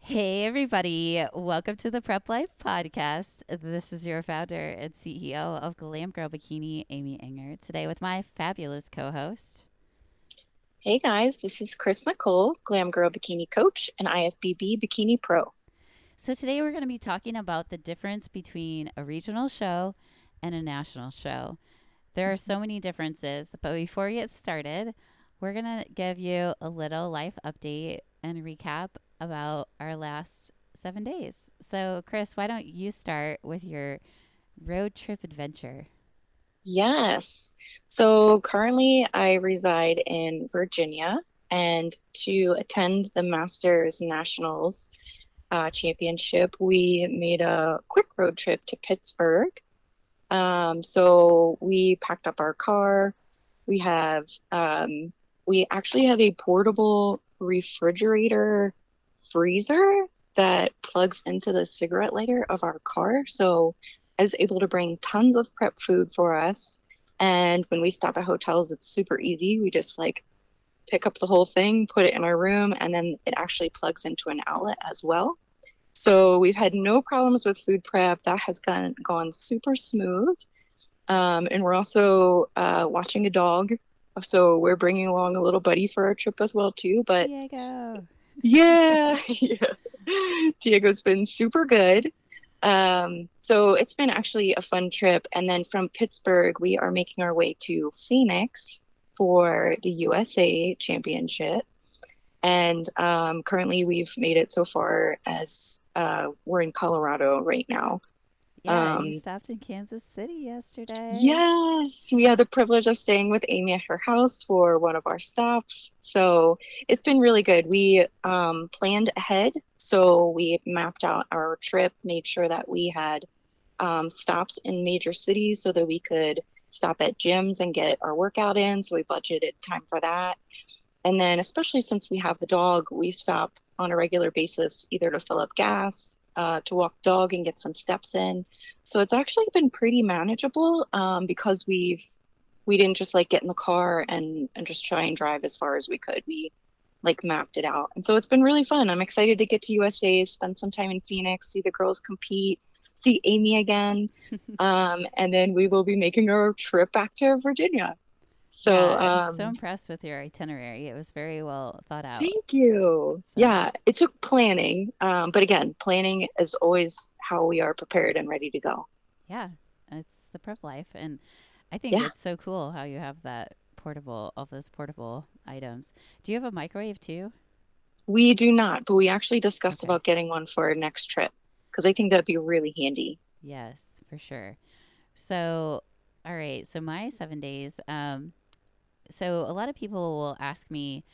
Hey, everybody. Welcome to the Prep Life Podcast. This is your founder and CEO of Glam Girl Bikini, Amy Enger, today with my fabulous co host. Hey guys, this is Chris Nicole, Glam Girl Bikini Coach and IFBB Bikini Pro. So, today we're going to be talking about the difference between a regional show and a national show. There are so many differences, but before we get started, we're going to give you a little life update and recap about our last 7 days. So, Chris, why don't you start with your road trip adventure? Yes. So currently I reside in Virginia, and to attend the Masters Nationals Championship, we made a quick road trip to Pittsburgh. So we packed up our car. We have we actually have a portable refrigerator freezer that plugs into the cigarette lighter of our car. So I was able to bring tons of prep food for us. And when we stop at hotels, it's super easy. We just like pick up the whole thing, put it in our room, and then it actually plugs into an outlet as well. So we've had no problems with food prep. That has gone super smooth. And we're also watching a dog. So we're bringing along a little buddy for our trip as well too. But Diego. yeah, yeah. Diego's been super good. So it's been actually a fun trip. And then from Pittsburgh, we are making our way to Phoenix for the USA Championship. And currently, we've made it so far as we're in Colorado right now. Yeah, and you Um, stopped in Kansas City yesterday. Yes, we had the privilege of staying with Amy at her house for one of our stops. So it's been really good. We planned ahead. So we mapped out our trip, made sure that we had stops in major cities so that we could stop at gyms and get our workout in. So we budgeted time for that. And then, especially since we have the dog, we stop on a regular basis either to fill up gas, to walk the dog and get some steps in. So it's actually been pretty manageable because we didn't just like get in the car and just try and drive as far as we could. We like mapped it out, and so it's been really fun. I'm excited to get to USA, spend some time in Phoenix, see the girls compete, see Amy again, and then we will be making our trip back to Virginia. So Yeah, I'm so impressed with your itinerary. It was very well thought out. thank you. So, Yeah, it took planning, but again, planning is always how we are prepared and ready to go. yeah, it's the prep life. And I think Yeah, it's so cool how you have that portable, all those portable items. Do you have a microwave too? we do not, but we actually discussed Okay. about getting one for our next trip because I think that'd be really handy. Yes, for sure. So, all right. So, my 7 days. So, a lot of people will ask me,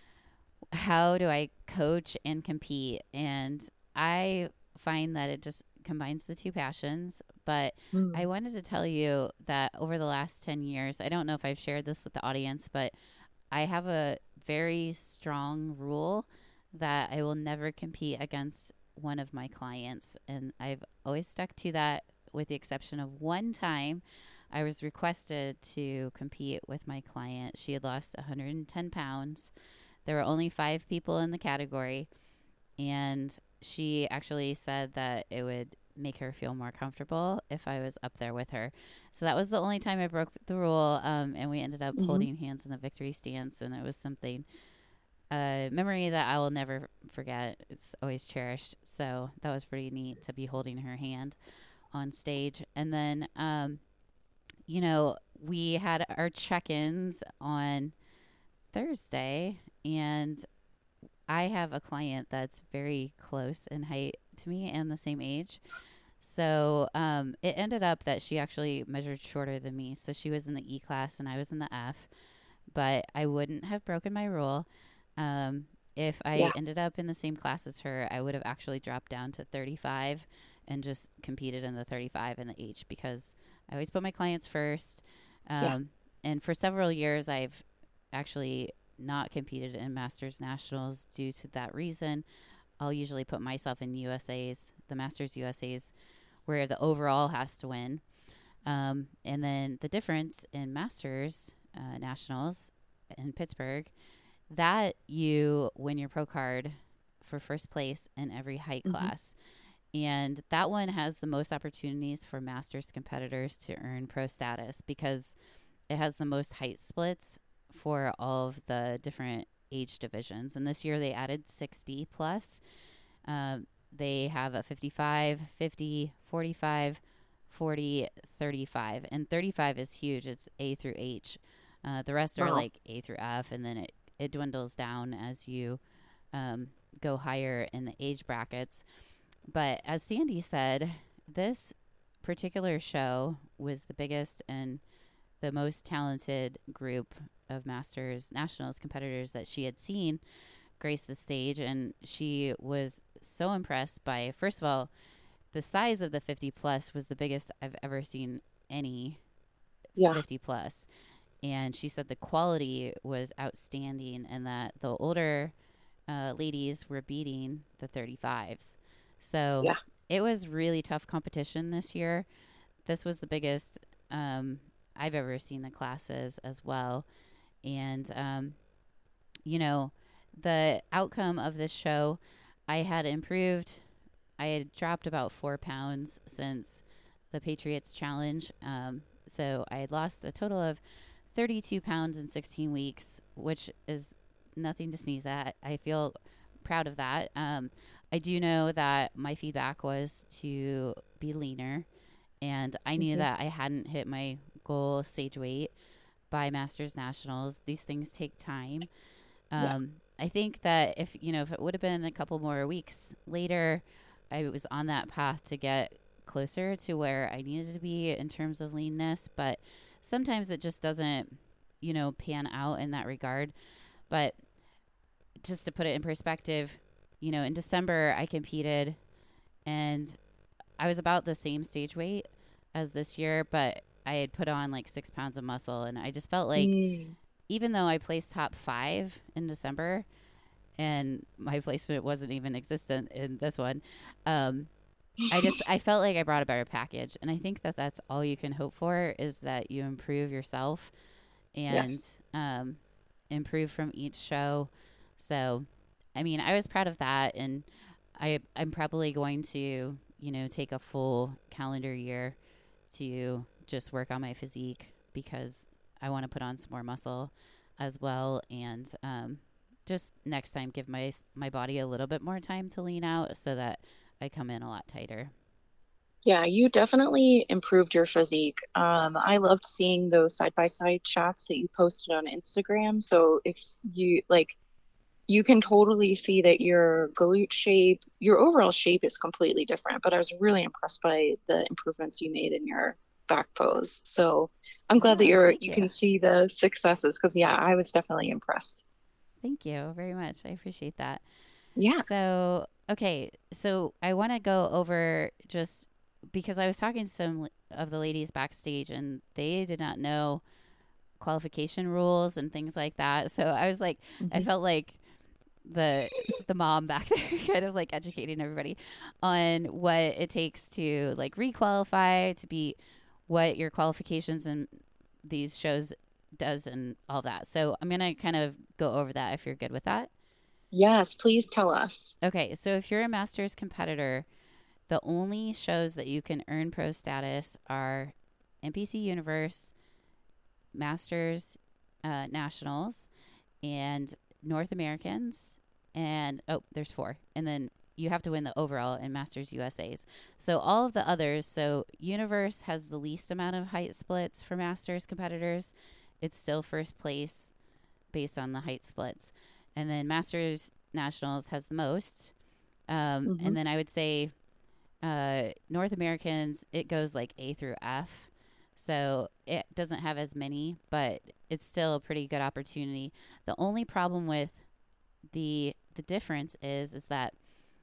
how do I coach and compete? And I find that it just combines the two passions. But I Mm. wanted to tell you that over the last 10 years, I don't know if I've shared this with the audience, but I have a very strong rule that I will never compete against one of my clients. And I've always stuck to that, with the exception of one time. I was requested to compete with my client. She had lost 110 pounds. There were only 5 people in the category, and she actually said that it would make her feel more comfortable if I was up there with her. So that was the only time I broke the rule, and we ended up Hmm. holding hands in the victory stance, and it was something, a memory that I will never forget. It's always cherished. So that was pretty neat to be holding her hand on stage. And then, we had our check ins on Thursday, and I have a client that's very close in height to me and the same age. So it ended up that she actually measured shorter than me. So she was in the E class and I was in the F. But I wouldn't have broken my rule. If I Yeah, ended up in the same class as her, I would have actually dropped down to 35 and just competed in the 35 and the H, because I always put my clients first. yeah, Um, and for several years, I've actually not competed in Masters Nationals due to that reason. I'll usually put myself in USA's, the Masters USA's, where the overall has to win. And then the difference in Masters Nationals in Pittsburgh, that you win your pro card for first place in every height Hmm. class. And that one has the most opportunities for masters competitors to earn pro status because it has the most height splits for all of the different age divisions. And this year they added 60 plus. Um, they have a 55, 50, 45, 40, 35. And 35 is huge. It's A through H. The rest are Wow. like A through F, and then it dwindles down as you um, go higher in the age brackets. But as Sandy said, this particular show was the biggest and the most talented group of Masters Nationals competitors that she had seen grace the stage. And she was so impressed by, first of all, the size of the 50 plus was the biggest I've ever seen any Yeah. 50 plus. And she said the quality was outstanding and that the older ladies were beating the 35s. So Yeah. it was really tough competition this year. This was the biggest I've ever seen the classes as well. And, you know, the outcome of this show, I had improved. I had dropped about 4 pounds since the Patriots Challenge. So I had lost a total of 32 pounds in 16 weeks, which is nothing to sneeze at. I feel proud of that. I do know that my feedback was to be leaner, and I knew Hmm. that I hadn't hit my goal stage weight by Masters Nationals. These things take time. Yeah. I think that if it would have been a couple more weeks later, I was on that path to get closer to where I needed to be in terms of leanness. But sometimes it just doesn't, pan out in that regard. But just to put it in perspective, in December I competed and I was about the same stage weight as this year, but I had put on like 6 pounds of muscle, and I just felt like Mm. even though I placed top 5 in December, and my placement wasn't even existent in this one, um, I felt like I brought a better package, and I think that that's all you can hope for is that you improve yourself and Yes. improve from each show. So, I mean, I was proud of that, and I'm probably going to take a full calendar year to just work on my physique because I want to put on some more muscle as well, and just next time give my body a little bit more time to lean out so that I come in a lot tighter. Yeah, you definitely improved your physique. I loved seeing those side by side shots that you posted on Instagram. So if you like, you can totally see that your glute shape, your overall shape is completely different. But I was really impressed by the improvements you made in your back pose. So I'm glad that Oh, thank you you. can see the successes because yeah, I was definitely impressed. Thank you very much. I appreciate that. Yeah. So, okay. So, I want to go over just because I was talking to some of the ladies backstage and they did not know qualification rules and things like that. So, I was like, I Hmm. felt like the the mom back there kind of like educating everybody on what it takes to like requalify to be what your qualifications in these shows does and all that. So, I'm going to kind of go over that if you're good with that. Yes, please tell us. Okay, so if you're a masters competitor, the only shows that you can earn pro status are NPC Universe, Masters Nationals, and North Americans. And oh, there's 4. And then you have to win the overall in Masters USA's. So all of the others, so Universe has the least amount of height splits for Masters competitors. It's still first place based on the height splits. And then Masters Nationals has the most. Hmm. And then I would say North Americans, it goes like A through F. So it doesn't have as many, but it's still a pretty good opportunity. The only problem with the difference is that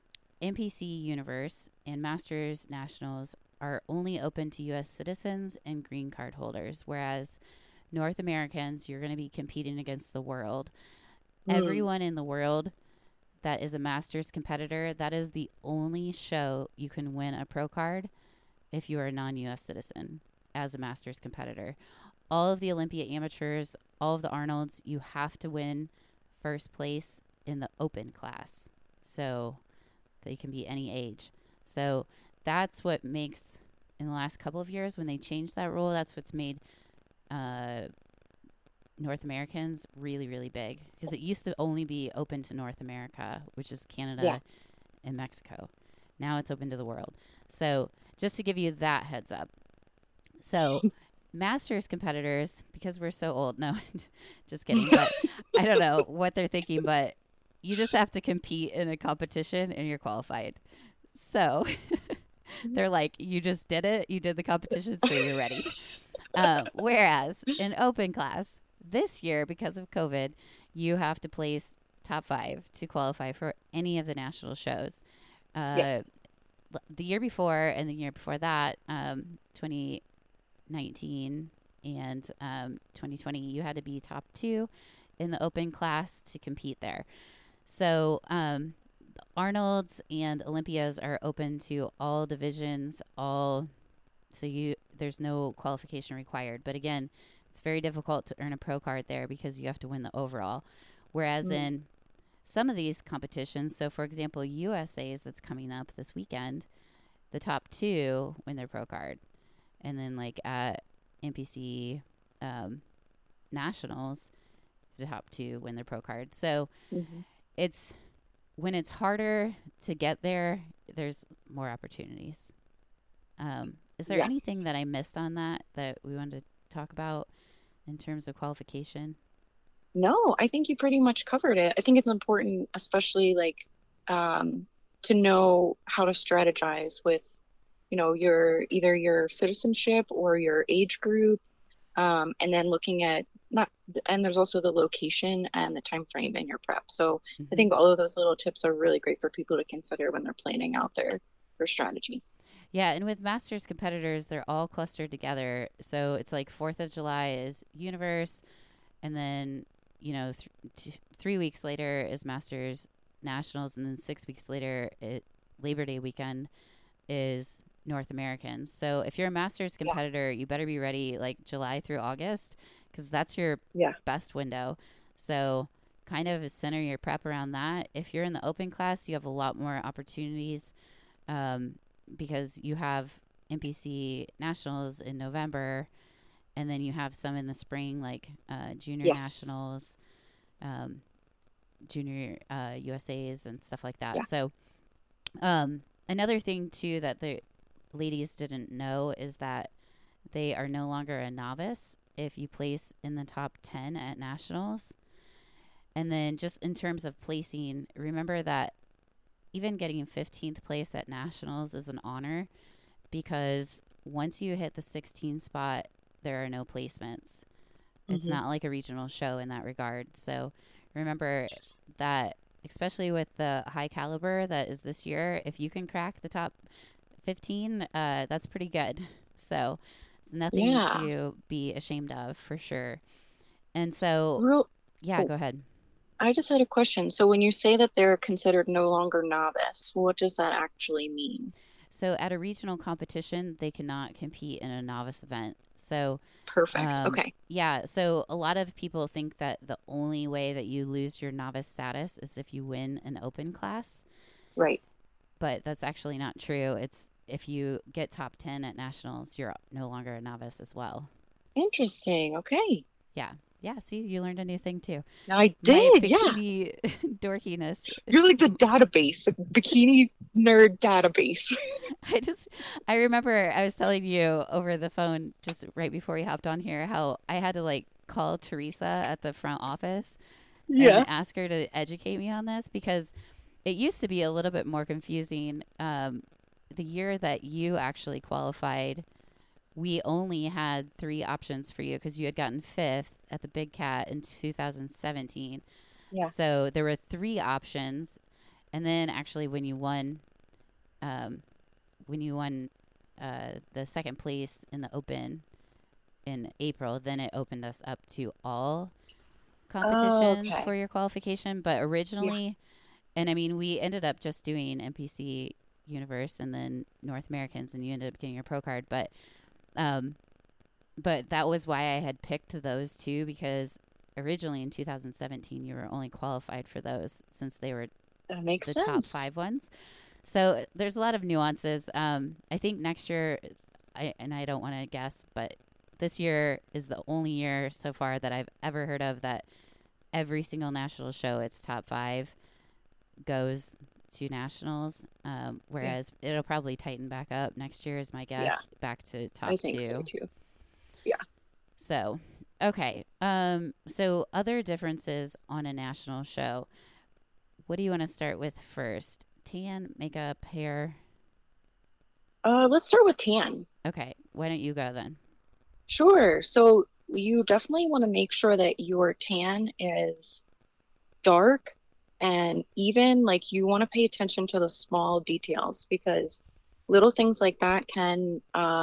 NPC Universe and Masters Nationals are only open to US citizens and green card holders, whereas North Americans, you're going to be competing against the world. Mm. Everyone in the world that is a Masters competitor, that is the only show you can win a pro card if you are a non US citizen as a Masters competitor. All of the Olympia amateurs, all of the Arnolds, you have to win first place in the open class. So they can be any age. So that's what makes, in the last couple of years, when they changed that rule, that's what's made uh, North Americans really, really big. Because it used to only be open to North America, which is Yeah. Canada and Mexico. Now it's open to the world. So just to give you that heads up. So Masters competitors, because we're so old, no, just kidding. But I don't know what they're thinking, but you just have to compete in a competition and you're qualified. So they're like, you just did it, you did the competition, so you're ready. Whereas in open class this year, because of COVID, you have to place top five to qualify for any of the national shows. Uh, Yes. the year before and the year before that, 2019 and 2020, you had to be top two in the open class to compete there. So Arnold's and Olympias are open to all divisions, all so you there's no qualification required. But again, it's very difficult to earn a pro card there because you have to win the overall. Whereas Mm. in some of these competitions, so for example, USA's that's coming up this weekend, the top two win their pro card, and then like at NPC um, nationals, the top two win their pro card. So Mhm. it's when it's harder to get there, there's more opportunities. Is there anything Yes. that I missed on that we wanted to talk about in terms of qualification? No, I think you pretty much covered it. I think it's important, especially like um, to know how to strategize with, your either your citizenship or your age group, and then looking at not, and there's also the location and the time frame in your prep. So I Hmm. think all of those little tips are really great for people to consider when they're planning out their strategy. Yeah, and with Masters competitors, they're all clustered together. So it's like 4th of July is Universe, and then, 3 weeks later is Masters Nationals, and then 6 weeks later, Labor Day weekend is North Americans. So if you're a Masters Yeah, competitor, you better be ready like July through August because that's your yeah, best window. So kind of center your prep around that. If you're in the open class, you have a lot more opportunities um, because you have NPC Nationals in November, and then you have some in the spring like Junior yes, Nationals, um, Junior USAs, and stuff like that. yeah. So another thing too that the ladies didn't know is that they are no longer a novice if you place in the top 10 at nationals. And then just in terms of placing, remember that even getting 15th place at nationals is an honor because once you hit the 16 spot, there are no placements. It's Hmm. not like a regional show in that regard. So remember that, especially with the high caliber that is this year, if you can crack the top 15, that's pretty good. So it's nothing Yeah. to be ashamed of for sure. And so, Real. yeah, Oh, go ahead. I just had a question. So when you say that they're considered no longer novice, what does that actually mean? So at a regional competition, they cannot compete in a novice event. So, Perfect. Okay. yeah, so a lot of people think that the only way that you lose your novice status is if you win an open class, Right. but that's actually not true. It's if you get top 10 at nationals, you're no longer a novice as well. Interesting. Okay. Yeah. Yeah. See, you learned a new thing too. I My did. Yeah. bikini dorkiness. You're like the database, like bikini nerd database. I just, I remember I was telling you over the phone just right before we hopped on here how I had to like call Teresa at the front office and Yeah. ask her to educate me on this because it used to be a little bit more confusing. The year that you actually qualified, we only had three options for you because you had gotten fifth at the Big Cat in 2017. Yeah. So there were three options. And then actually, um, when you won the second place in the Open in April, then it opened us up to all Oh, competitions for okay. your qualification. But Yeah. originally, and I mean, we ended up just doing NPC Universe and then North Americans, and you ended up getting your pro card. Um, but that was why I had picked those two because originally in 2017 you were only qualified for those since they were That makes the top sense. 5 ones. So there's a lot of nuances. I think next year, I don't want to guess, but this year is the only year so far that I've ever heard of that every single national show, its top 5 goes to nationals. Yeah. Whereas it'll probably tighten back up next year, is my Yeah, guess, back to I top think so 2. too. Yeah. So, okay. So other differences on a national show. What do you want to start with first? Tan, makeup, hair. Let's start with tan. Okay, why don't you go then? Sure. So you definitely want to make sure that your tan is dark and even. Like you want to pay attention to the small details because little things like that can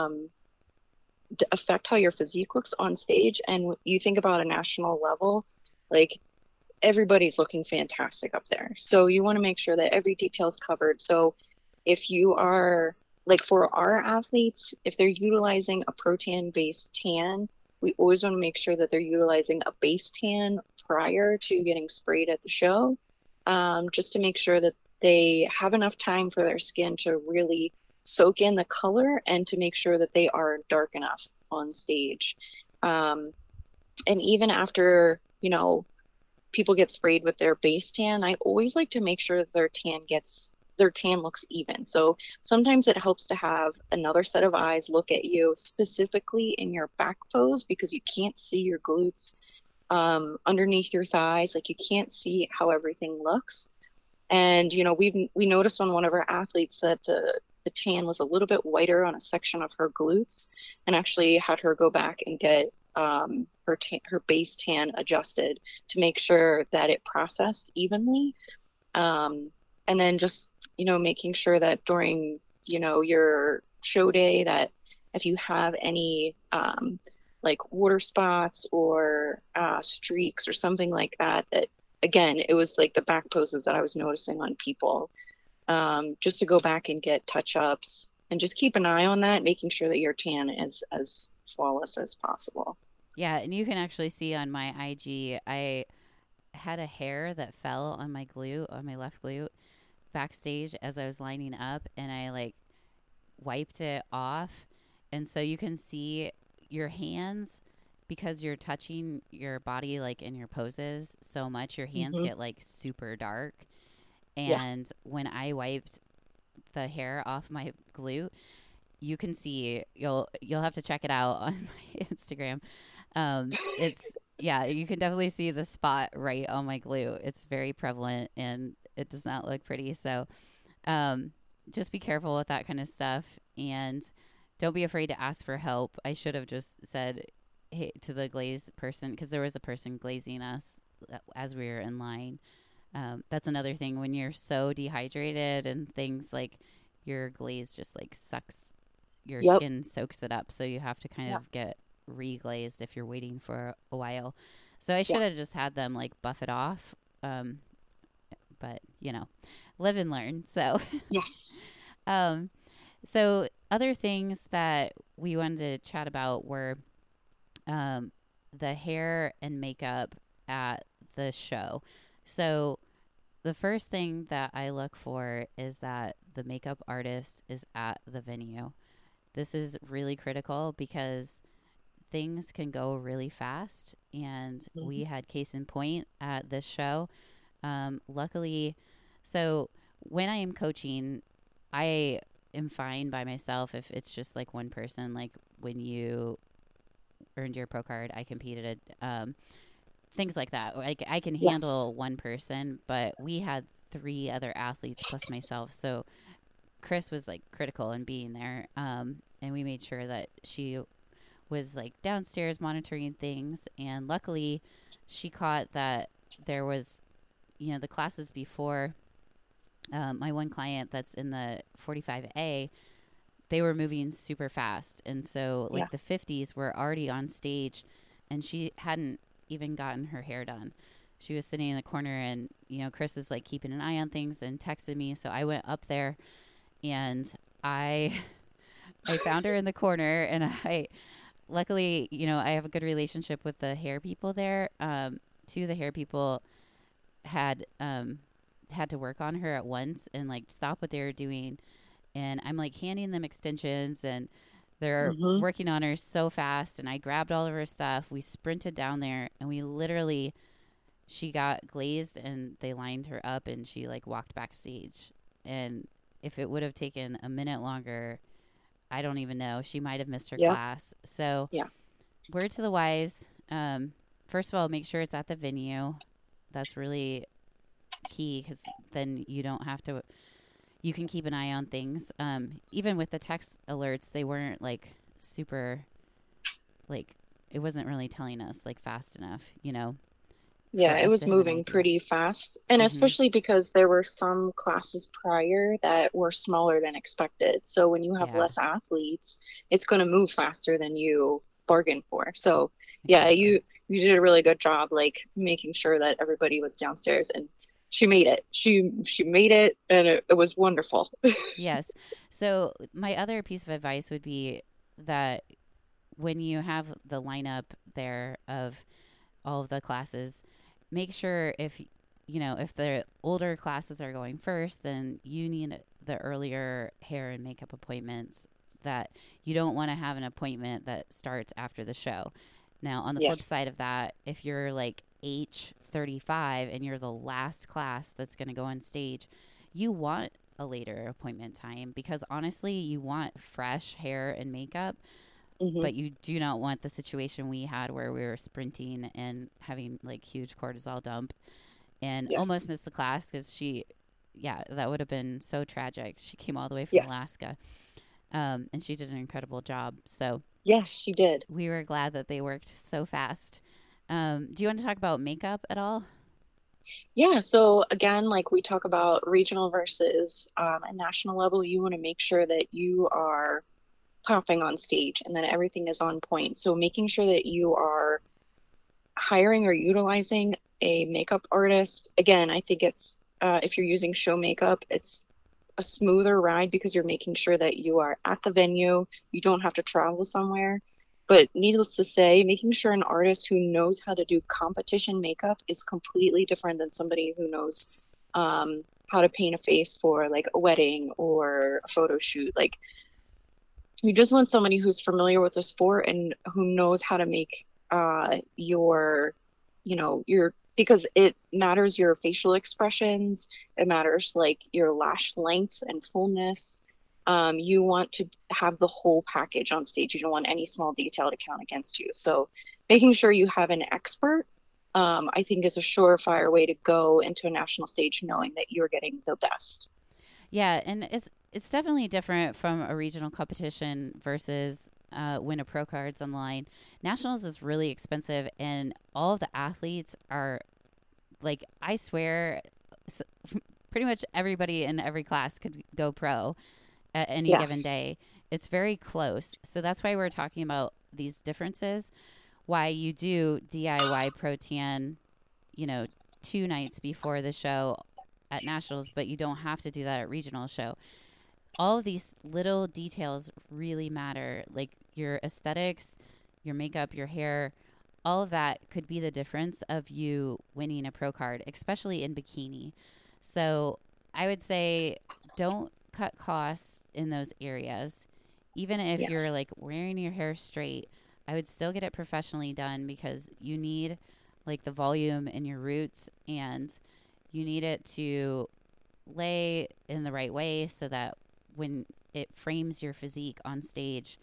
affect how your physique looks on stage. And you think about a national level, like everybody's looking fantastic up there. So you want to make sure that every detail is covered. So if you are like for our athletes, if they're utilizing a protein based tan, we always want to make sure that they're utilizing a base tan prior to getting sprayed at the show, just to make sure that they have enough time for their skin to really soak in the color and to make sure that they are dark enough on stage. Um, and even after, people get sprayed with their base tan, I always like to make sure that their tan looks even. So sometimes it helps to have another set of eyes look at you specifically in your back pose because you can't see your glutes underneath your thighs. Like you can't see how everything looks. And we noticed on one of our athletes that the tan was a little bit whiter on a section of her glutes, and actually had her go back and get her base tan adjusted to make sure that it processed evenly. And then just making sure that during your show day that if you have any like water spots or streaks or something like that, that again, it was like the back poses that I was noticing on people, just to go back and get touch ups and just keep an eye on that, making sure that your tan is as flawless as possible. Yeah, and you can actually see on my IG, I had a hair that fell on my glute, on my left glute, backstage as I was lining up, and I like wiped it off. And so you can see your hands, because you're touching your body like in your poses so much, your hands Hmm. get like super dark. Yeah. And when I wiped the hair off my glute, you can see, you'll have to check it out on my Instagram. It's Yeah, you can definitely see the spot right on my glute. It's very prevalent and it does not look pretty. So, um, just be careful with that kind of stuff and don't be afraid to ask for help. I should have just said, hey, to the glaze person, because there was a person glazing us as we were in line. That's another thing when you're so dehydrated and things, like your glaze just like sucks, your Yep. skin soaks it up. So you have to kind Yep. of get reglazed if you're waiting for a while. So I Yeah. should have just had them like buff it off. But live and learn. So, Yes. um, so other things that we wanted to chat about were um, the hair and makeup at the show. So the first thing that I look for is that the makeup artist is at the venue. This is really critical because things can go really fast. And we Hmm. had case in point at this show. Luckily, so when I am coaching, I am fine by myself if it's just like one person. Like when you earned your pro card, I competed. Things like that. Like I can Yes. handle one person, but we had 3 other athletes plus myself. So Chris was like critical in being there. And we made sure that she was like downstairs monitoring things. And luckily, she caught that there was, the classes before, my one client that's in the 45A, they were moving super fast. And so, Yeah. like, the 50s were already on stage, and she hadn't even gotten her hair done. She was sitting in the corner, and, Chris is like keeping an eye on things and texted me. So I went up there and I. I found her in the corner, and luckily, I have a good relationship with the hair people there. Two of the hair people had had to work on her at once and like stop what they were doing. And I'm like handing them extensions and they're Hmm. working on her so fast. And I grabbed all of her stuff. We sprinted down there and we literally, she got glazed and they lined her up and she like walked backstage. And if it would have taken a minute longer, I don't even know. She might have missed her Yep. class. So, Yeah. word to the wise. First of all, make sure it's at the venue. That's really key because then you don't have to, you can keep an eye on things. Even with the text alerts, they weren't like super, like, it wasn't really telling us like fast enough, Yeah, for it us was to have an moving idea. pretty fast. And Mm-hmm. especially because there were some classes prior that were smaller than expected. So when you have Yeah, less athletes, it's going to move faster than you bargained for. So yeah, exactly. you did a really good job like making sure that everybody was downstairs and she made it. She made it and it was wonderful. Yes. So, my other piece of advice would be that when you have the lineup there of all of the classes, make sure if the older classes are going first, then you need the earlier hair and makeup appointments that you don't want to have an appointment that starts after the show. Now, on the flip Yes. side of that, if you're like H35 and you're the last class that's going to go on stage, you want a later appointment time because honestly, you want fresh hair and makeup, Hmm. but you do not want the situation we had where we were sprinting and having like huge cortisol dump and almost Yes. missed the class because yeah, that would have been so tragic. She came all the way from Yes. Alaska, and she did an incredible job. So Yes, she did. we were glad that they worked so fast. Do you want to talk about makeup at all? Yeah, so again, like we talk about regional versus a national level, you want to make sure that you are popping on stage and that everything is on point. So making sure that you are hiring or utilizing a makeup artist. Again, I think it's if you're using show makeup, it's a smoother ride because you're making sure that you are at the venue, you don't have to travel somewhere. But needless to say, making sure an artist who knows how to do competition makeup is completely different than somebody who knows how to paint a face for like a wedding or a photo shoot. Like you just want somebody who's familiar with the sport and who knows how to make your because it matters your facial expressions, it matters like your lash length and fullness. You want to have the whole package on stage. You don't want any small detail to count against you. So making sure you have an expert, I think is a surefire way to go into a national stage knowing that you're getting the best. Yeah, and it's definitely different from a regional competition versus when a pro card's on the line. Nationals is really expensive, and all of the athletes are like I swear, s pretty much everybody in every class could go pro at any given Yes. day. It's very close, so that's why we're talking about these differences. Why you do DIY pro tan, you know, 2 nights before the show at nationals, but you don't have to do that at regional show. All of these little details really matter, like your aesthetics, your makeup, your hair, all of that could be the difference of you winning a pro card, especially in bikini. So I would say don't cut costs in those areas. Even if you're Yes. like wearing your hair straight, I would still get it professionally done because you need like the volume in your roots and you need it to lay in the right way so that when it frames your physique on stage,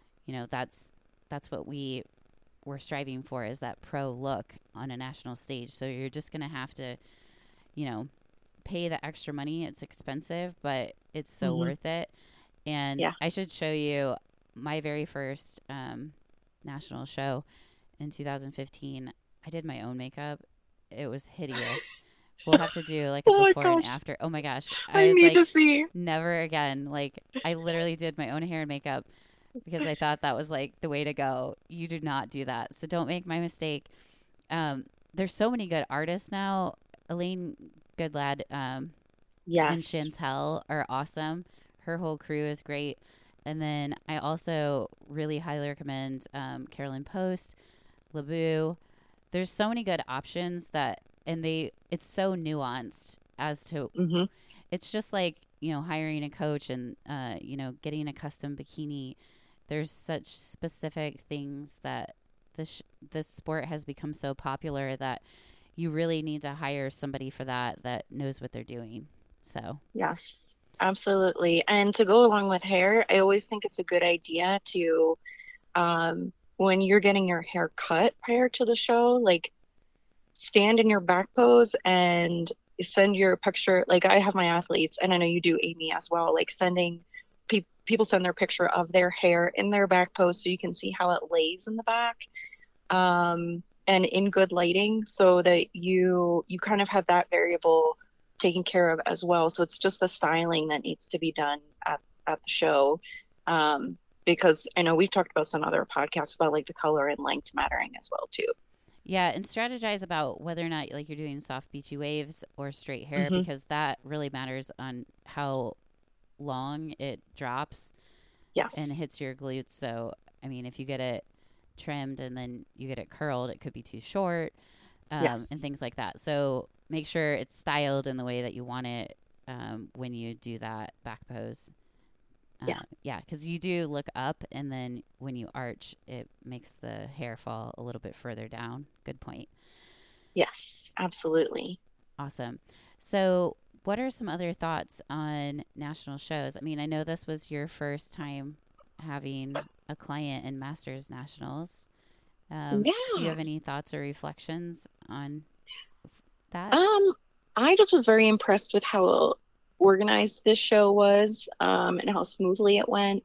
that's what we're striving for is that pro look on a national stage. So you're just going to have to, you know, pay the extra money. It's expensive, but it's so Hmm. worth it. And Yeah. I should show you my very first national show in 2015. I did my own makeup. It was hideous. We'll have to do like a Oh my before and gosh. after. Oh my gosh. I I was need to like, see. never again. Like, I literally did my own hair and makeup because I thought that was like the way to go. You do not do that. So don't make my mistake. There's so many good artists now. Elaine Goodlad and Yes. Chantel are awesome. Her whole crew is great. And then I also really highly recommend Carolyn Post, Labu. There's so many good options that, and it's so nuanced. as to, Hmm. it's just like, hiring a coach and, getting a custom bikini. There's such specific things that this sport has become so popular that you really need to hire somebody for that knows what they're doing. So, Yes, absolutely. And to go along with hair, I always think it's a good idea to, when you're getting your hair cut prior to the show, like stand in your back pose and send your picture. Like I have my athletes, and I know you do, Amy, as well, like sending people send their picture of their hair in their back pose so you can see how it lays in the back, and in good lighting so that you kind of have that variable taken care of as well. So it's just the styling that needs to be done at the show. Because I know we've talked about some other podcasts about like the color and length mattering as well too. yeah, and strategize about whether or not like you're doing soft beachy waves or straight hair, Hmm. because that really matters on how long it drops and Yes. hits your glutes. So, I mean, if you get it trimmed and then you get it curled, it could be too short, and Yes. things like that. So, make sure it's styled in the way that you want it, when you do that back pose. Yeah. Yeah, because you do look up, and then when you arch, it makes the hair fall a little bit further down. Good point. Yes. Absolutely. Awesome. So, what are some other thoughts on national shows? I mean, I know this was your first time having a client in Masters Nationals. Do you Yeah. have any thoughts or reflections on that? Um, I just was very impressed with how organized this show was, and how smoothly it went.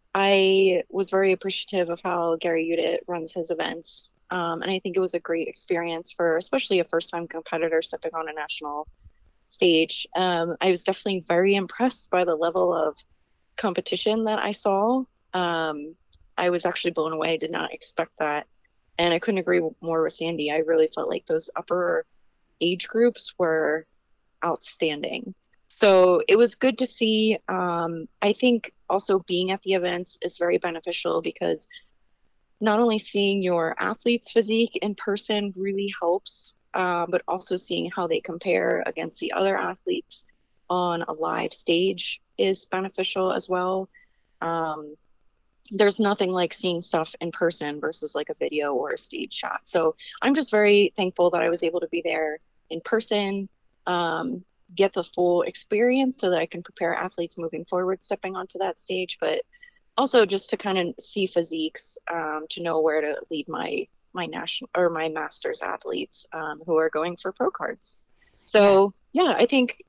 I was very appreciative of how Gary Udit runs his events. And I think it was a great experience for especially a first-time competitor stepping on a national stage. I was definitely very impressed by the level of competition that I saw. Um, I was actually blown away. I did not expect that. And I couldn't agree more with Sandy. I really felt like those upper age groups were outstanding. So it was good to see. I think also being at the events is very beneficial because not only seeing your athlete's physique in person really helps, but also seeing how they compare against the other athletes on a live stage is beneficial as well. Um, there's nothing like seeing stuff in person versus like a video or a stage shot. So I'm just very thankful that I was able to be there in person, um, get the full experience so that I can prepare athletes moving forward, stepping onto that stage, but also just to kind of see physiques, to know where to lead my national or my masters athletes, who are going for pro cards. Yeah. So yeah, I think,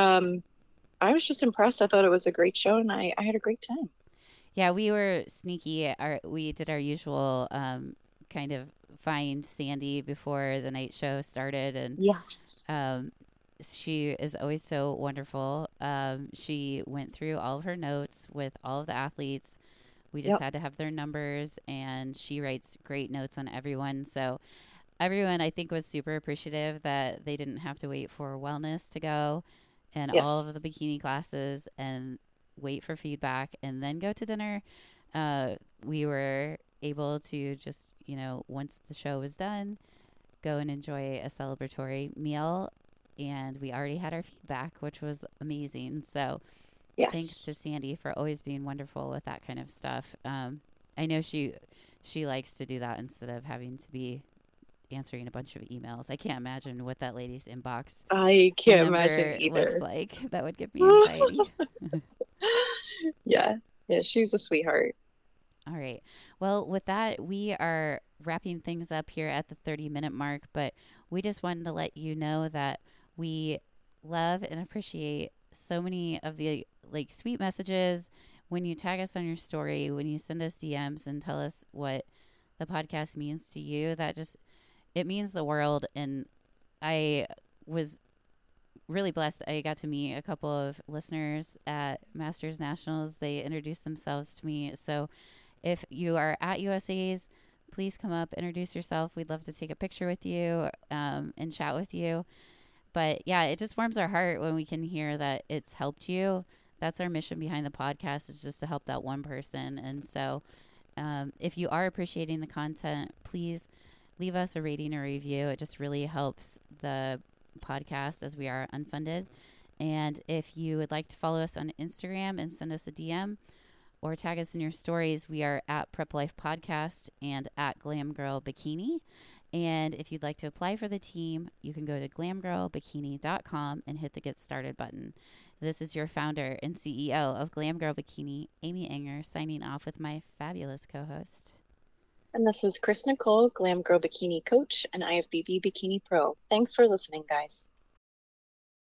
I was just impressed. I thought it was a great show, and I had a great time. Yeah, we were sneaky. We did our usual, kind of find Sandy before the night show started, and Yes. um, she is always so wonderful. She went through all of her notes with all of the athletes. We just Yep. had to have their numbers, and she writes great notes on everyone. So everyone, I think, was super appreciative that they didn't have to wait for wellness to go and all of the Yes. bikini classes and wait for feedback and then go to dinner. We were able to just, once the show was done, go and enjoy a celebratory meal. And we already had our feedback, which was amazing. So thanks to Yes. Sandy for always being wonderful with that kind of stuff. I know she likes to do that instead of having to be answering a bunch of emails. I can't imagine what that lady's inbox I can't imagine number looks either. like. That would give me anxiety. Yeah. Yeah, she's a sweetheart. All right. Well, with that, we are wrapping things up here at the 30-minute mark, but we just wanted to let you know that we love and appreciate so many of the like sweet messages when you tag us on your story, when you send us DMs and tell us what the podcast means to you. That just it means the world. And I was really blessed. I got to meet a couple of listeners at Masters Nationals. They introduced themselves to me. So if you are at USA's, please come up, introduce yourself. We'd love to take a picture with you, and chat with you. But yeah, it just warms our heart when we can hear that it's helped you. That's our mission behind the podcast, is just to help that one person. And so, if you are appreciating the content, please leave us a rating or review. It just really helps the podcast as we are unfunded. And if you would like to follow us on Instagram and send us a DM or tag us in your stories, we are at Prep Life Podcast and at Glam Girl Bikini. And if you'd like to apply for the team, you can go to glamgirlbikini.com and hit the Get Started button. This is your founder and CEO of Glam Girl Bikini, Amy Enger, signing off with my fabulous co-host. And this is Chris Nicole, Glam Girl Bikini Coach and IFBB Bikini Pro. Thanks for listening, guys.